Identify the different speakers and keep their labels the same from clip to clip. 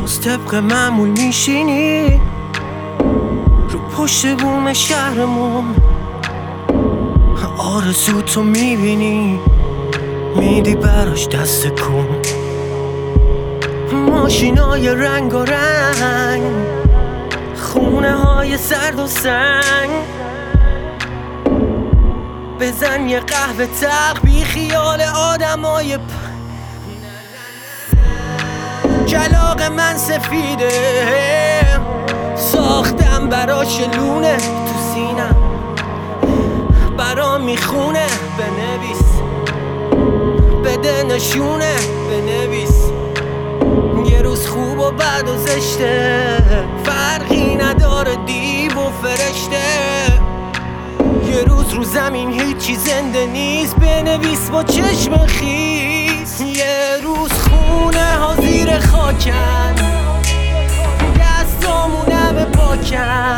Speaker 1: باز طبق معمول میشینی رو پشت بوم شهرمون، آرزو تو میبینی میدی براش دست کن. ماشینای رنگ و رنگ، خونه های سرد و سنگ، بزن یه قهوه تق بی خیال آدمای کلاغ من سفیده، ساختم براش لونه تو سینم، برام میخونه. بنویس بده نشونه، بنویس یه روز خوب و بد و زشته، فرقی نداره دیو و فرشته. یه روز رو زمین هیچی زنده نیست، بنویس با چشم خیس. یه روز خونه ها زیر خاکن، دستامونم پاکن،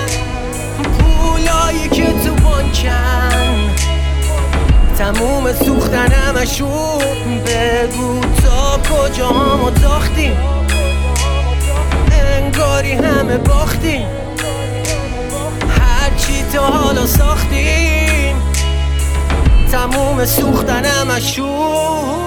Speaker 1: پولایی که تو بانکن تموم سوختن همشون. بگو تا کجا همو تاختیم، انگاری همه باختیم، هرچی تا حالا ساختیم تموم سوختن همشون.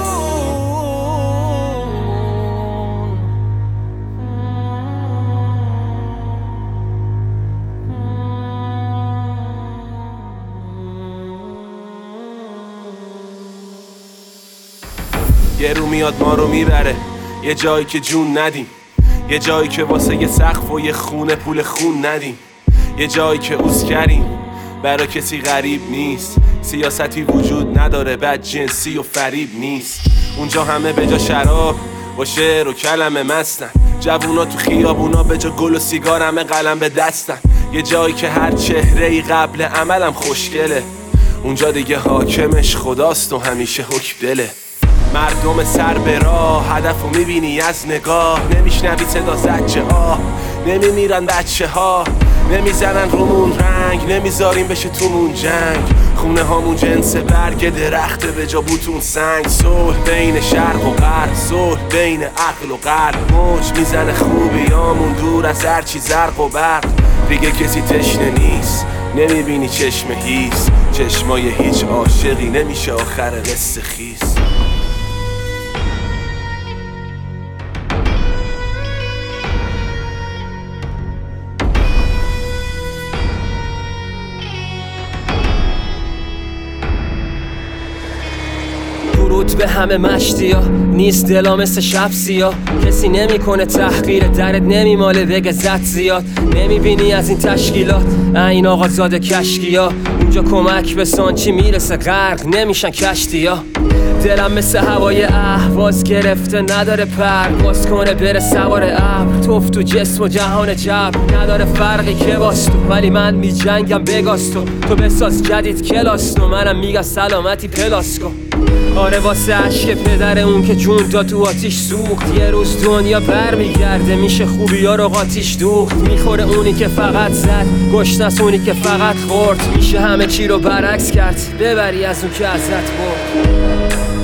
Speaker 2: یه رو میاد ما رو میبره یه جایی که جون ندیم، یه جایی که واسه یه سقف و یه خونه پول خون ندیم، یه جایی که اوز کریم برا کسی غریب نیست، سیاستی وجود نداره بد جنسی و فریب نیست. اونجا همه به جا شراب و شعر و کلمه مستن، جوونا تو خیابونا به جا گل و سیگار همه قلم به دستن. یه جایی که هر چهره‌ای قبل عملم خوشگله، اونجا دیگه حاکمش خداست و همیشه حکم دله. مردم سر به راه، هدفو میبینی از نگاه، نمیشنوی صدا زجه ها، نمیمیرن بچه ها، نمیزنن رومون رنگ، نمیذاریم بشه تومون جنگ. خونه هامون جنس برگ درخته به جا بوتون سنگ. صلح بین شرق و غرب، صلح بین عقل و قلب، موج میزنه خوبیامون دور از هرچی زرق و برق. دیگه کسی تشنه نیست، نمیبینی چشم هیس، چشمای هیچ عاشقی نمیشه آخر قصه خیس.
Speaker 1: درود به همه مشتیا، نیست دلا مثل شب سیاه، کسی نمیکنه تحقیر، درت نمیماله بگه زد زیاد. نمیبینی از این تشکیلات این آقا زاده کشکیا، اونجا کمک به سانچی میرسه غرق نمیشن کشتیا. دلم مثل هوای اهواز گرفته نداره پرواز کنه بره سوار ابر، توف تو جسم و جهان جبر نداره فرقی که باز تو، ولی من میجنگم بگاز تو بساز جدید کلاس تو، منم میگم سلامتی پلاس کن. آره واسه عشق پدر اون که جون داد تو آتیش سوخت، یه روز دنیا برمیگرده میشه خوبی ها رو قاتیش دوخت. میخوره اونی که فقط زد، گشنس اونی که فقط خورد، میشه همه چی رو برعکس کرد ببری از اون که ازت برد.